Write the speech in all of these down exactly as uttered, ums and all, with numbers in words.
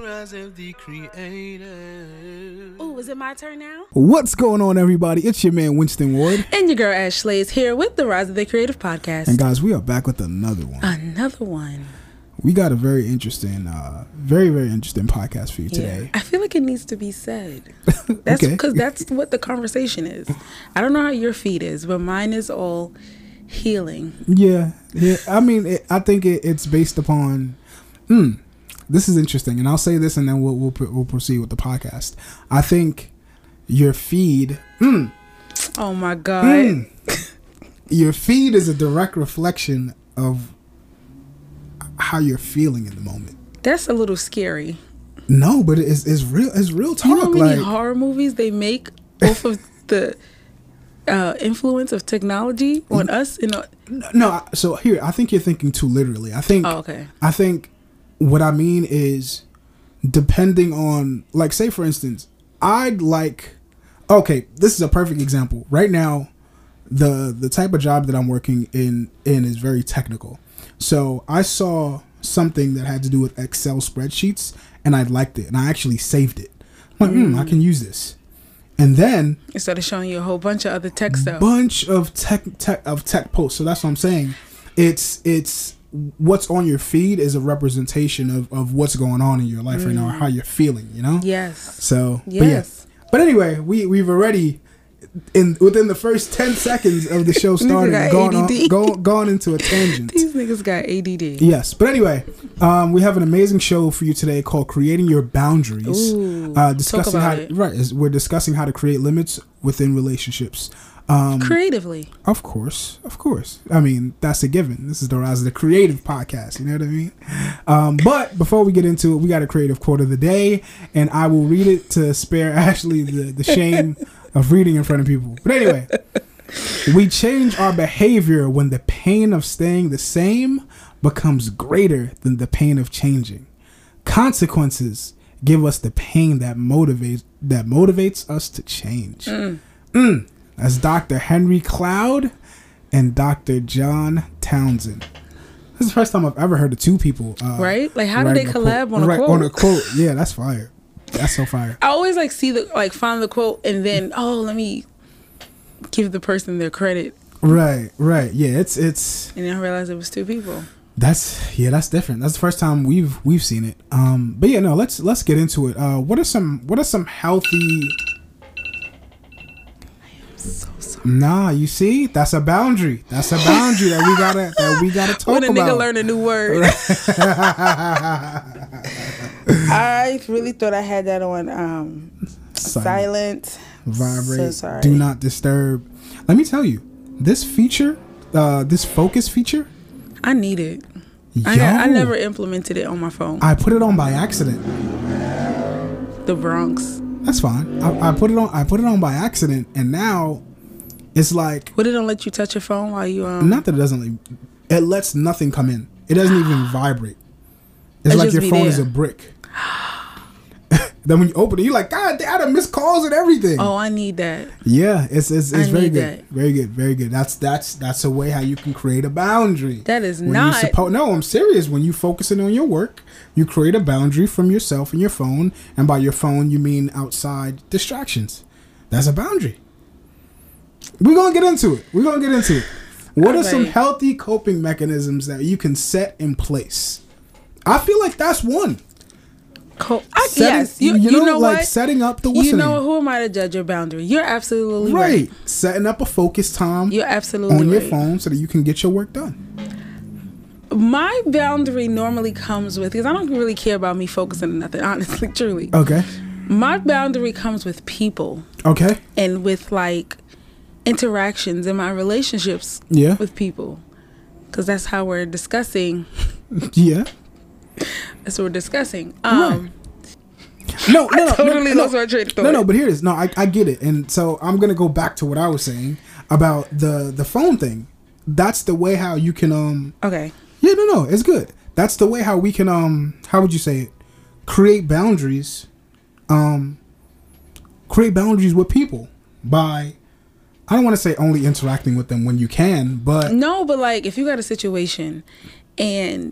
rise of the creative. Oh, is it my turn now? What's going on, everybody? It's your man, Winston Ward. And your girl, Ashley, is here with the Rise of the Creative podcast. And guys, we are back with another one. Another one. We got a very interesting, uh, very, very interesting podcast for you today. Yeah. I feel like it needs to be said. That's because okay. that's what the conversation is. I don't know how your feed is, but mine is all healing. Yeah. Yeah. I mean, it, I think it, it's based upon... Mm, this is interesting. And I'll say this and then we'll, we'll, we'll proceed with the podcast. I think your feed... Mm, oh, my God. Mm, your feed is a direct reflection of how you're feeling in the moment. That's a little scary. No, but it's it's real. It's real talk. You know how many like, horror movies they make off of the uh, influence of technology on us? You know. No, so here I think you're thinking too literally. I think. Oh, okay. I think what I mean is, depending on, like, say for instance, I'd like. Okay, this is a perfect example. Right now, the the type of job that I'm working in in is very technical. So I saw something that had to do with Excel spreadsheets, and I liked it, and I actually saved it. I'm like, mm. Hmm, I can use this. And then instead of showing you a whole bunch of other tech stuff, bunch of tech, tech of tech posts. So that's what I'm saying. It's it's what's on your feed is a representation of, of what's going on in your life mm. right now, or how you're feeling. You know. Yes. So yes. But, yeah. But anyway, we we've already. In within the first ten seconds of the show starting, gone, on, go, gone into a tangent. These niggas got A D D. Yes, but anyway, um, we have an amazing show for you today called "Creating Your Boundaries." Ooh, uh, discussing talk about how it. right is we're discussing how to create limits within relationships. Um, Creatively, of course, of course. I mean, that's a given. This is the Rise of the Creative podcast. You know what I mean? Um, but before we get into it, we got a creative quote of the day, and I will read it to spare Ashley the the shame of reading in front of people. But anyway, we change our behavior when the pain of staying the same becomes greater than the pain of changing. Consequences give us the pain that motivates that motivates us to change. Mm. Mm. That's Doctor Henry Cloud and Doctor John Townsend. This is the first time I've ever heard of two people. Uh, right? Like, how did they collab on a right, quote? On a quote. Yeah, that's fire. That's so fire. I always like see the like find the quote and then oh let me give the person their credit. Right, right. Yeah, it's it's. And then I realized it was two people. That's yeah, that's different. That's the first time we've we've seen it. Um, but yeah, no, let's let's get into it. Uh, what are some what are some healthy? I am so sorry. Nah, you see, that's a boundary. That's a boundary that we gotta that we gotta talk when a about. nigga learn a new word. I really thought I had that on um, silent. silent. Vibrate. So sorry. Do not disturb. Let me tell you, this feature, uh, this focus feature. I need it. Yo, I, I never implemented it on my phone. I put it on by accident. The Bronx. That's fine. I, I put it on. I put it on by accident, and now it's like. Would it don't let you touch your phone while you um? Not that it doesn't. Like, it lets nothing come in. It doesn't even vibrate. It's It like just your be phone there. is a brick. Then when you open it, you're like, God, I had missed calls and everything. Oh, I need that. Yeah, it's it's, it's I very need good, that. very good, very good. That's that's that's a way how you can create a boundary. That is when not. You suppo- no, I'm serious. When you focusing on your work, you create a boundary from yourself and your phone, and by your phone you mean outside distractions. That's a boundary. We're gonna get into it. We're gonna get into it. What All are some right. healthy coping mechanisms that you can set in place? I feel like that's one. Co- I, Setting, yes, you, you, you know, know like what? setting up the what's You the know name? who am I to judge your boundary? You're absolutely right. Right. Setting up a focus time You're absolutely on your right. phone so that you can get your work done. My boundary normally comes with, because I don't really care about me focusing on nothing, honestly, truly. Okay. My boundary comes with people Okay. and with like interactions in my relationships Yeah. with people. Because that's how we're discussing. Yeah. That's what we're discussing. Um, No, no, no. totally no, lost no, my train of thought. No, no, but here it is. No, I, I get it. And so I'm going to go back to what I was saying about the, the phone thing. That's the way how you can, um, Okay. yeah, no, no, it's good. That's the way how we can, um, how would you say it? Create boundaries, um, create boundaries with people by, I don't want to say only interacting with them when you can, but No, but like if you got a situation and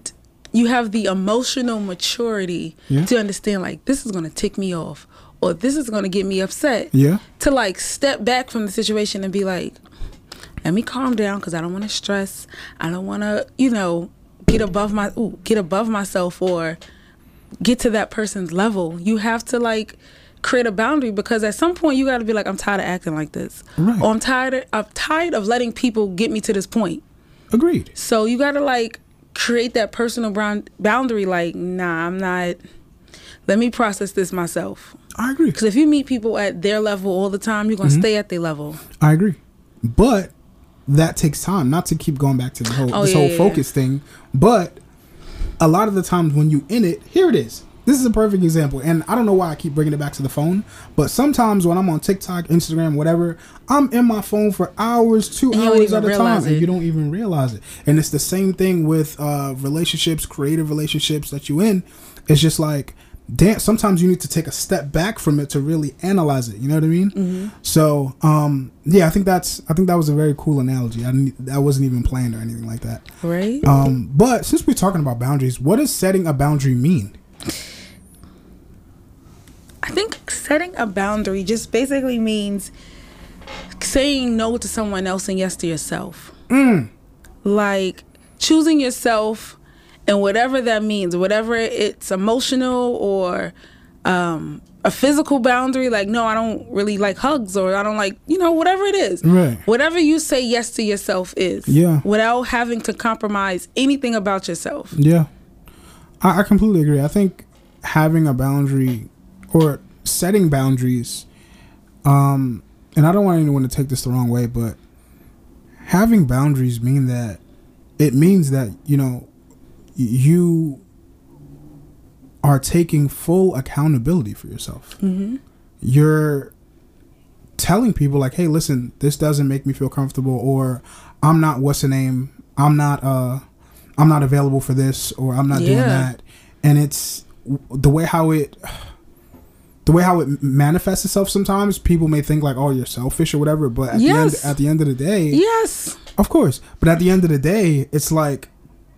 you have the emotional maturity Yeah. to understand, like, this is going to tick me off, or this is going to get me upset. Yeah. To, like, step back from the situation and be like, let me calm down, because I don't want to stress. I don't want to, you know, get above my ooh, get above myself or get to that person's level. You have to, like, create a boundary, because at some point you got to be like, I'm tired of acting like this. Right. Or I'm tired of, I'm tired of letting people get me to this point. Agreed. So you got to, like, create that personal brown boundary, like, nah, I'm not, let me process this myself. I agree. Because if you meet people at their level all the time, you're going to Mm-hmm. stay at their level. I agree. But that takes time, not to keep going back to the whole Oh, this yeah, whole yeah, focus thing. But a lot of the times when you in it, here it is. This is a perfect example. And I don't know why I keep bringing it back to the phone, but sometimes when I'm on TikTok, Instagram, whatever, I'm in my phone for hours, two And you don't hours even at a time, realize and it. you don't even realize it. And it's the same thing with uh, relationships, creative relationships that you in. It's just like, damn, sometimes you need to take a step back from it to really analyze it. You know what I mean? Mm-hmm. So, um, yeah, I think that's, I think that was a very cool analogy. I didn't, I wasn't even planned or anything like that. Right? Um, but since we're talking about boundaries, what does setting a boundary mean? I think setting a boundary just basically means saying no to someone else and yes to yourself. Mm. Like choosing yourself, and whatever that means, whatever it's emotional or um, a physical boundary, like, no, I don't really like hugs, or I don't like, you know, whatever it is. Right. Whatever you say yes to yourself is. Yeah. Without having to compromise anything about yourself. Yeah, I, I completely agree. I think having a boundary or setting boundaries, um, and I don't want anyone to take this the wrong way, but having boundaries mean that it means that, you know, you are taking full accountability for yourself. Mm-hmm. You're telling people like, hey, listen, this doesn't make me feel comfortable, or I'm not, what's the name? I'm not, uh, I'm not available for this, or I'm not doing Yeah. that. And it's the way how it, the way how it manifests itself. Sometimes people may think like, oh, you're selfish or whatever. But at Yes. the end, at the end of the day, Yes. of course. But at the end of the day, it's like,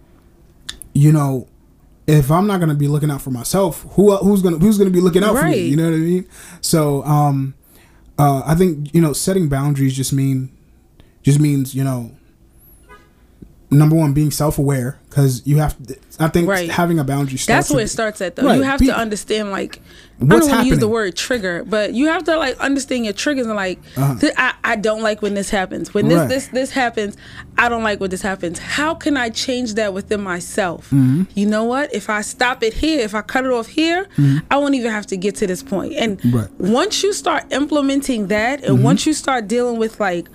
you know, if I'm not gonna be looking out for myself, who who's gonna who's gonna be looking out for me? Right. You know what I mean? So, um, uh, I think, you know, setting boundaries just mean just means, you know, number one, being self-aware, because you have to, I think Right. having a boundary starts That's where with- it starts at, though. Right. You have Be- to understand, like, I What's don't want to use the happening? word trigger, but you have to, like, understand your triggers and, like, Uh-huh. th- I, I don't like when this happens. When this, Right. this, this happens, I don't like when this happens. How can I change that within myself? Mm-hmm. You know what? If I stop it here, if I cut it off here, I won't even have to get to this point. And Right. once you start implementing that, and Mm-hmm. once you start dealing with, like,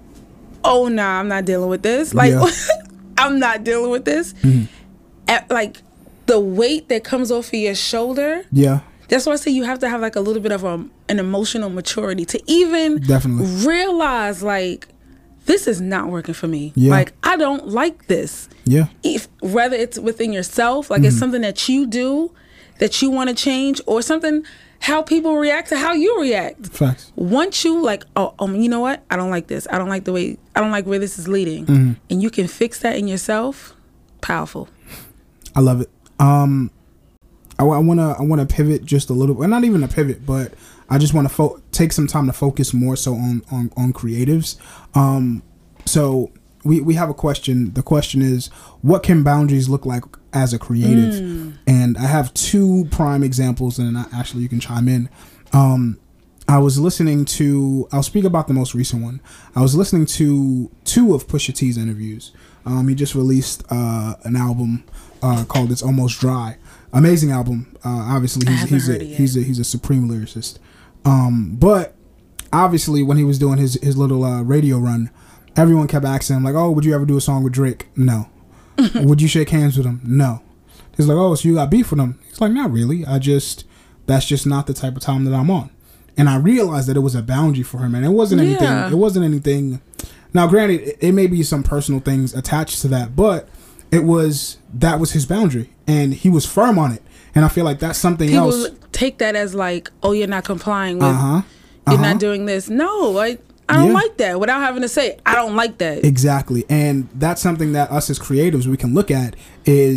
oh, nah, I'm not dealing with this. Like, Yeah. I'm not dealing with this. Mm-hmm. At, like, the weight that comes off of your shoulder, Yeah, that's why I say you have to have, like, a little bit of a, an emotional maturity to even Definitely. realize, like, this is not working for me. Yeah. Like, I don't like this. yeah, If whether it's within yourself, like, it's something that you do that you want to change, or something how people react to how you react. facts. Once you, like, oh, um, you know what? I don't like this. I don't like the way, I don't like where this is leading. Mm-hmm. And you can fix that in yourself. Powerful. I love it. Um, I, I wanna I wanna pivot just a little, well, not even a pivot, but I just want to fo- take some time to focus more so on on, on creatives. Um, so we we have a question. The question is, what can boundaries look like as a creative? Mm. And I have two prime examples, and I, actually you can chime in. Um, I was listening to, I'll speak about the most recent one. I was listening to two of Pusha T's interviews. Um, he just released uh, an album uh, called "It's Almost Dry." Amazing album. Uh, obviously, I he's haven't he's a, heard it yet. he's a he's a supreme lyricist. Um, but obviously, when he was doing his his little uh, radio run, everyone kept asking him like, "Oh, would you ever do a song with Drake?" No. Would you shake hands with him? No. He's like, "Oh, so you got beef with him?" He's like, "Not really. I just that's just not the type of time that I'm on." And I realized that it was a boundary for him, and it wasn't anything. Yeah. It wasn't anything. Now, granted, it, it may be some personal things attached to that, but it was that was his boundary, and he was firm on it. And I feel like that's something People else. take that as, like, oh, you're not complying with, Uh huh. you're Uh-huh. not doing this. No, I, I don't Yeah. like that. Without having to say, I don't like that. Exactly. And that's something that us as creatives, we can look at is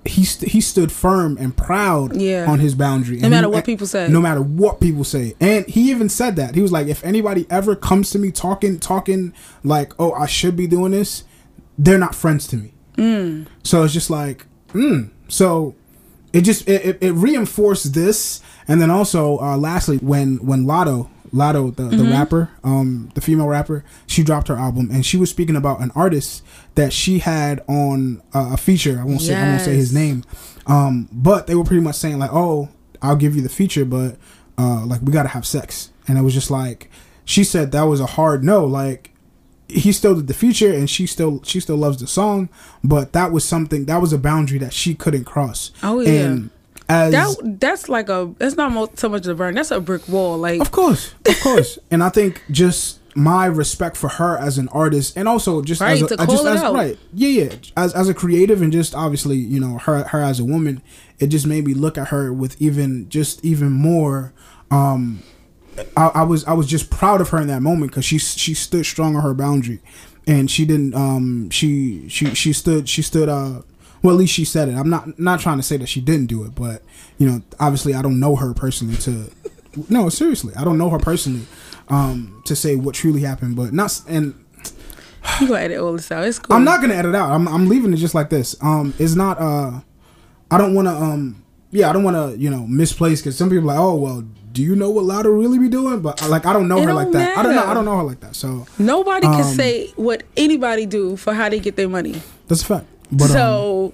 he st- he stood firm and proud Yeah. on his boundary. No And matter he- what people say. No matter what people say. And he even said that. He was like, if anybody ever comes to me talking, talking like, oh, I should be doing this, they're not friends to me. Mm. So it's just like, mm. So it just, it, it, it reinforced this. And then also, uh, lastly, when, when Lotto, Lotto, the, the Mm-hmm. rapper, um, the female rapper, she dropped her album and she was speaking about an artist that she had on uh, a feature. I won't say, I won't say his Yes. name. Um, but they were pretty much saying like, oh, I'll give you the feature, but uh, like we gotta have sex. And it was just like, she said that was a hard no. Like he still did the feature, and she still she still loves the song, but that was something that was a boundary that she couldn't cross. Oh, yeah. And as That that's like a that's not mo- so much a burn. That's a brick wall. Like of course, of course, and I think just my respect for her as an artist, and also just Right, as a, to uh, just call it as out. right, yeah, yeah, as as a creative, and just obviously, you know, her her as a woman, it just made me look at her with even just even more. Um, I, I was I was just proud of her in that moment because she she stood strong on her boundary, and she didn't um she she she stood she stood uh. Well, at least she said it. I'm not not trying to say that she didn't do it, but you know, obviously, I don't know her personally. To no, seriously, I don't know her personally um, to say what truly happened. But not and you gonna edit all this out. It's cool. I'm not gonna edit out. I'm I'm leaving it just like this. Um, it's not. Uh, I don't want to. Um, yeah, I don't want to. You know, misplace because some people are like, oh well, do you know what Lotto really be doing? But like, I don't know It her don't like that. I don't know. matter. I don't know her like that. So Nobody can Um, say what anybody do for how they get their money. that's a fact. But um, so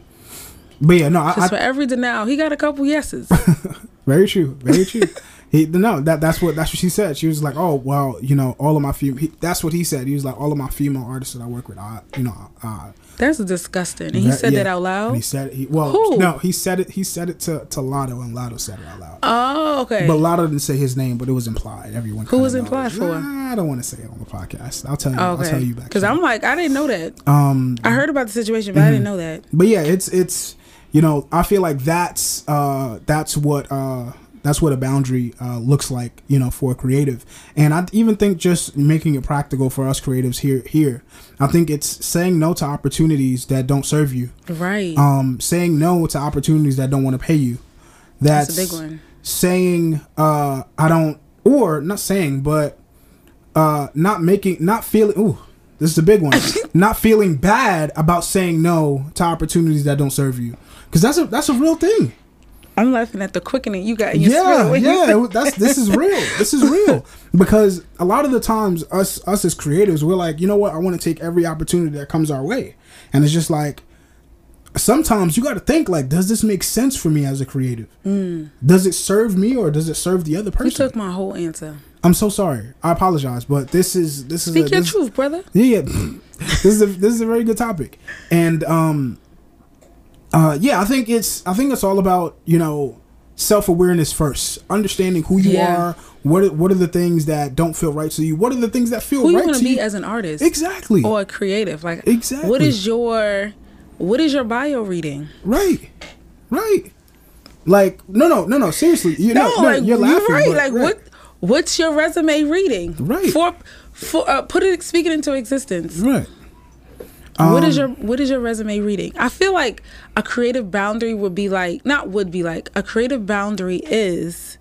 but yeah, no, I, just I for every denial, he got a couple yeses. very true, very true. He no, that that's what that's what she said. She was like, oh well, you know, all of my female. That's what he said. He was like, all of my female artists that I work with, I, you know, uh, That's disgusting. And he that- said yeah. that out loud. And he said he well, Who? no, he said it. He said it to to Lotto, and Lotto said it out loud. Oh, okay. But Lotto didn't say his name, but it was implied. Everyone. Who kinda was knows. implied for? I don't want to say it on the podcast. I'll tell you. I'll tell okay. you back. Because I'm like, I didn't know that. Um, I heard about the situation, but I didn't know that. but yeah, it's it's you know, I feel like that's uh that's what uh that's what a boundary uh looks like, you know, for a creative. And I even think just making it practical for us creatives here here. I think it's saying no to opportunities that don't serve you. Right. Um saying no to opportunities that don't want to pay you. That's, That's a big one. Saying uh I don't, or not saying, but uh not making not feeling ooh this is a big one. Not feeling bad about saying no to opportunities that don't serve you. Because that's a that's a real thing. I'm laughing at the quickening you got in your Yeah, spirit when you yeah. said- That's this is real. This is real. Because a lot of the times, us us as creatives, we're like, you know what? I want to take every opportunity that comes our way, and it's just like sometimes you got to think like, does this make sense for me as a creative? Mm. Does it serve me or does it serve the other You person? took my whole answer. I'm so sorry. I apologize, but this is this is Speak a, your this, truth, brother. Yeah, yeah. this is a this is a very good topic, and um, uh, yeah, I think it's I think it's all about, you know, self awareness first, understanding who you Yeah. are. What are, what are the things that don't feel right to you? What are the things that feel Who you right want to to be you? as an artist Exactly. or a creative? Like, Exactly. what is your what is your bio reading? Right. Right. Like no no no no seriously you No, know no, like you're laughing right. but- Like right. what what's your resume reading? Right. For for uh, put it speak it into existence. right. what is Um, your what is your resume reading? I feel like a creative boundary would be like not would be like a creative boundary is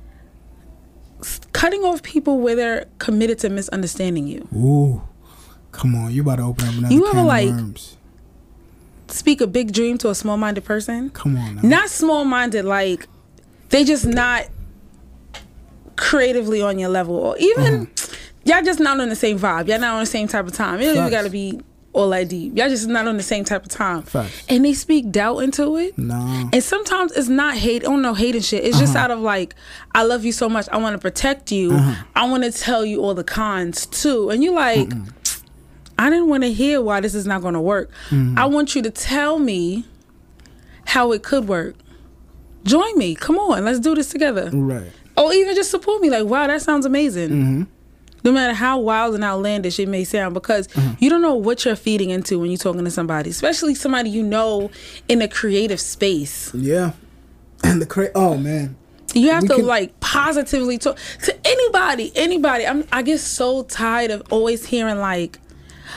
s- cutting off people where they're committed to misunderstanding you. Ooh, come on! You about to open up another You can ever, of like, worms. Speak a big dream to a small minded person. Come on now. Not small minded, like they just not creatively on your level, or even y'all just not on the same vibe. Y'all not on the same type of time. It don't even Facts. gotta be all that deep. Y'all just not on the same type of time. Facts. And they speak doubt into it. No. And sometimes it's not hate. I don't know hate and shit. It's just Uh-huh. out of like, I love you so much. I want to protect you. Uh-huh. I want to tell you all the cons too. And you like, I didn't want to hear why this is not going to work. Mm-hmm. I want you to tell me how it could work. Join me. Come on. Let's do this together. Right. Or even just support me. Like, wow, that sounds amazing. Mm-hmm. No matter how wild and outlandish it may sound, because you don't know what you're feeding into when you're talking to somebody, especially somebody you know in a creative space. Yeah. And the cra- oh man. You have We to can- like positively talk to anybody. Anybody. I'm, I get so tired of always hearing like,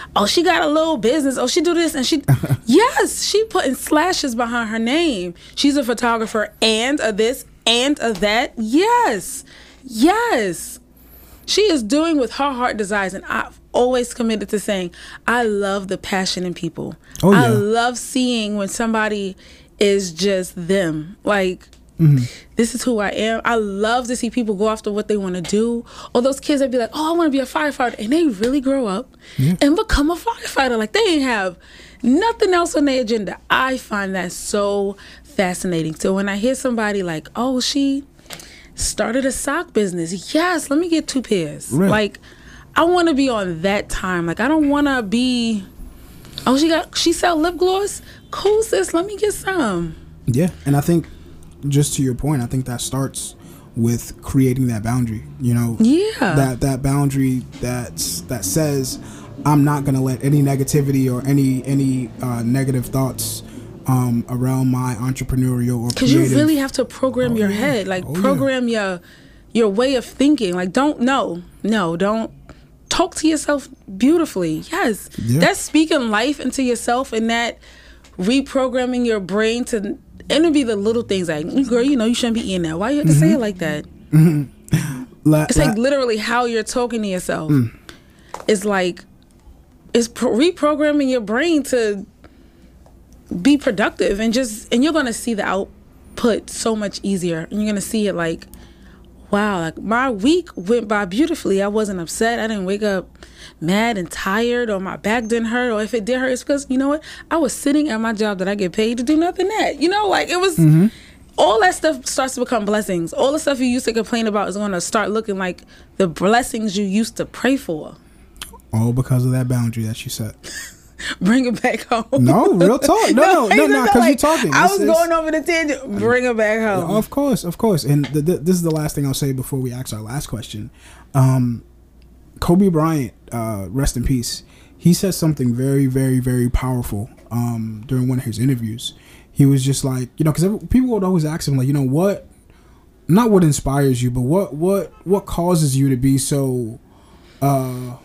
oh, she got a little business. Oh, she do this and she, yes, she putting slashes behind her name. She's a photographer and a this and a that. Yes, yes. She is doing with her heart desires, and I've always committed to saying, I love the passion in people. Oh, yeah. I love seeing when somebody is just them. Like, mm-hmm. this is who I am. I love to see people go after what they want to do. Or those kids that be like, oh, I want to be a firefighter. And they really grow up yeah. and become a firefighter. Like, they ain't have nothing else on their agenda. I find that so fascinating. So when I hear somebody like, oh, she started a sock business. Yes, let me get two pairs. Right. Like, I want to be on that time. Like, I don't want to be, oh, she got, she sell lip gloss? Cool, sis, let me get some. Yeah, and I think, just to your point, I think that starts with creating that boundary, you know? Yeah. That that boundary that's, that says, I'm not going to let any negativity or any, any uh, negative thoughts um, around my entrepreneurial or creative. Because you really have to program oh, your yeah. head. Like, oh, program yeah. your your way of thinking. Like, don't, no, no, don't. Talk to yourself beautifully. Yes. Yeah. That's speaking life into yourself and that reprogramming your brain to, and it'll be the little things like, girl, you know, you shouldn't be eating that. Why you have to mm-hmm. say it like that? Mm-hmm. La- it's la- like literally how you're talking to yourself. Mm. It's like, it's pro- reprogramming your brain to be productive and just, and you're going to see the output so much easier. And you're going to see it like, wow, like my week went by beautifully. I wasn't upset. I didn't wake up mad and tired, or my back didn't hurt, or if it did hurt, it's because, you know what? I was sitting at my job that I get paid to do nothing at. You know, like it was, mm-hmm. all that stuff starts to become blessings. All the stuff you used to complain about is going to start looking like the blessings you used to pray for. All because of that boundary that you set. Bring it back home. No, real talk. No, no, no, no, because like, you're talking. I This was is- going over the tangent. Bring it back home. Of course, of course. And th- th- this is the last thing I'll say before we ask our last question. Um, Kobe Bryant, uh, rest in peace. He said something very, very, very powerful um, during one of his interviews. He was just like, you know, because people would always ask him, like, you know, what, not what inspires you, but what, what, what causes you to be so, uh,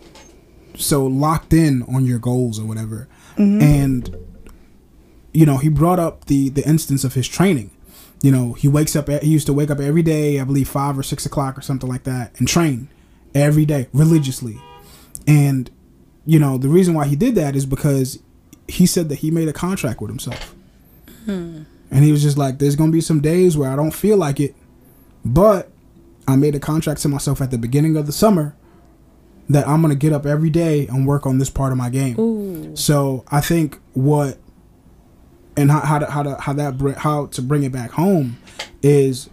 so locked in on your goals or whatever. Mm-hmm. And, you know, he brought up the, the instance of his training. You know, he wakes up, he used to wake up every day, I believe five or six o'clock or something like that, and train every day religiously. And, you know, the reason why he did that is because he said that he made a contract with himself. Hmm. And he was just like, there's going to be some days where I don't feel like it, but I made a contract to myself at the beginning of the summer that I'm going to get up every day and work on this part of my game. Ooh. So I think what, and how, how to, how to, how that, how to bring it back home is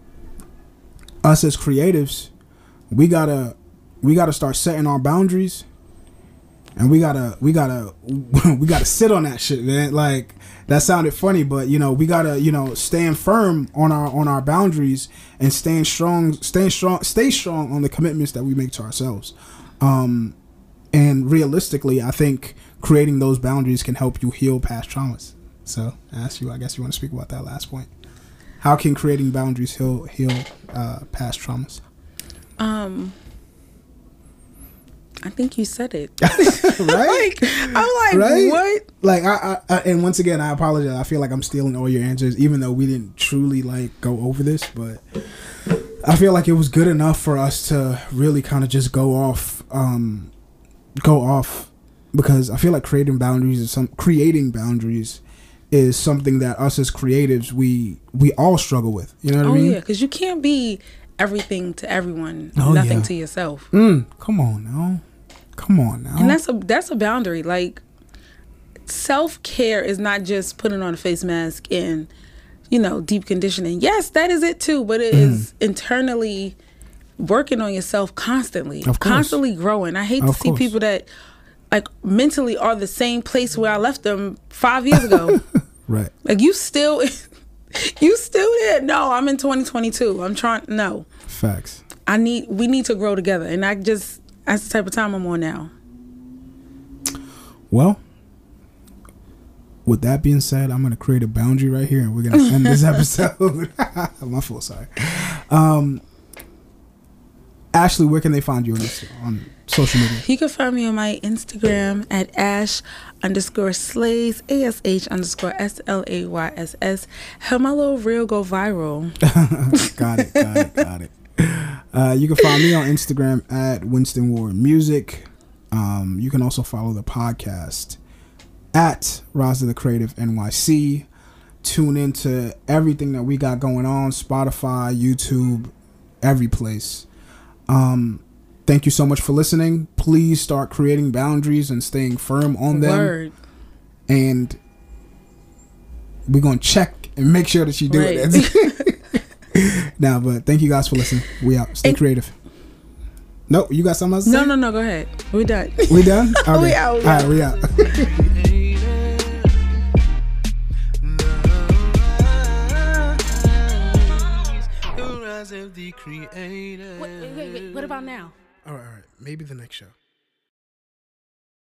us as creatives, we gotta, we gotta start setting our boundaries, and we gotta, we gotta, we gotta sit on that shit, man. Like, that sounded funny, but you know, we gotta, you know, stand firm on our, on our boundaries and staying strong, staying strong, stay strong on the commitments that we make to ourselves. Um, and realistically, I think creating those boundaries can help you heal past traumas. So I ask you, I guess you want to speak about that last point. How can creating boundaries heal, heal uh, past traumas? Um, I think you said it. Right? Like, I'm like, right? what? Like, I, I, I, and once again, I apologize. I feel like I'm stealing all your answers, even though we didn't truly like go over this, but I feel like it was good enough for us to really kind of just go off, um, go off, because I feel like creating boundaries is some creating boundaries is something that us as creatives we we all struggle with. You know what oh, I mean? yeah, because you can't be everything to everyone, Oh, nothing yeah. to yourself. Mm, come on now, come on now. And that's a that's a boundary. Like, self-care is not just putting on a face mask and, you know, deep conditioning. Yes, that is it too, but it mm. is internally working on yourself constantly, of course. constantly growing. I hate to Of see course. people that like mentally are the same place where I left them five years ago. Right. Like, you still, you still there. No, I'm in twenty twenty-two. I'm trying, no. Facts. I need, we need to grow together. And I just, that's the type of time I'm on now. Well, with that being said, I'm going to create a boundary right here and we're going to end this episode. My fault, sorry. Um, Ashley, where can they find you on, this, on social media? You can find me on my Instagram at ash underscore slays, A S H underscore S L A Y S S. Help my little reel go viral. Got it, got it, got it. Uh, you can find me on Instagram at Winston Ward Music. Um, you can also follow the podcast at Raza the Creative N Y C. Tune into everything that we got going on, Spotify, YouTube, every place. Um, thank you so much for listening. Please start creating boundaries and staying firm on them. Word. And we're going to check and make sure that you do right. it. Now, but thank you guys for listening. We out. Stay and- creative. Nope, you got something else to No, say? no, no, go ahead. We done. We done? Okay. We out. All right, we out. Of the creator. Wait, wait, wait. What about now? All right, all right. Maybe the next show.